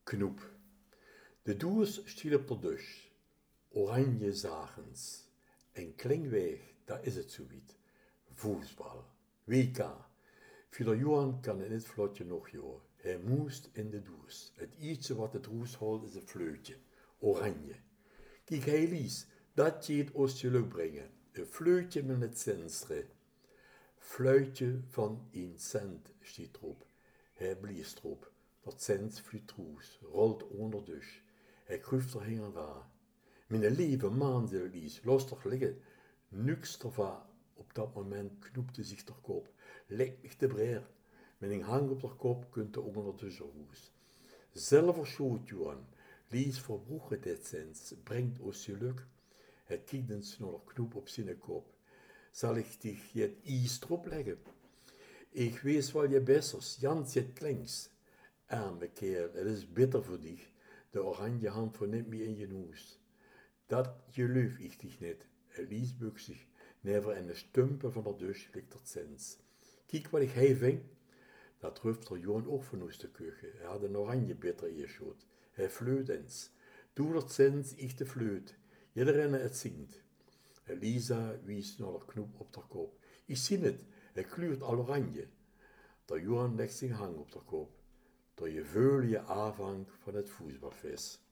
Knoep. De doers stiel op de dus. Oranje zagens. En Klingweg, daar is het zoiets. Voetbal. WK. Vieler Johan kan in het vlotje nog joh. Hij moest in de doers. Het ietsje wat het roes holt is een fleutje. Oranje. Kijk, hij lies, dat je het ons geluk brengen. Een fleutje met het zenstre. Fluitje van 1 cent, stiet erop. Hij blies erop. Dat cent fluit roes, rolt onder dus. Hij kruift er heen en daar. Mijn lieve man, zei Lies, los toch liggen. Nuks erva. Op dat moment knoepte zich ter kop. Lijkt mich te breer. Met een hang op haar kop kunt de onder de roes. Zelf schoot Johan. Lies verbroegen dit zins, brengt ons geluk. Hij kijkt een snoller knoep op zijn kop. Zal ik dich het iets erop leggen? Ik weet wel je bessers, Jans het klinks. Arme kerel, het is bitter voor dich. De oranje hand verneemt me in je noes. Dat geloof ik dich niet. Lies bukt zich never in de stumpen van de dus ligt het zins. Kijk wat ik hij ving. Dat ruft er Johan ook van ons de keuken. Hij had een oranje bitter eerschot. Hij fleut eens. Doe dat zins ik de fleut. Iedereen het zingt. Elisa wies naar de knoep op haar kop. Ik zie het, hij kleurt al oranje. De Johan legt zijn hang op de kop. Door je veul je aanvang van het voetbalfeest.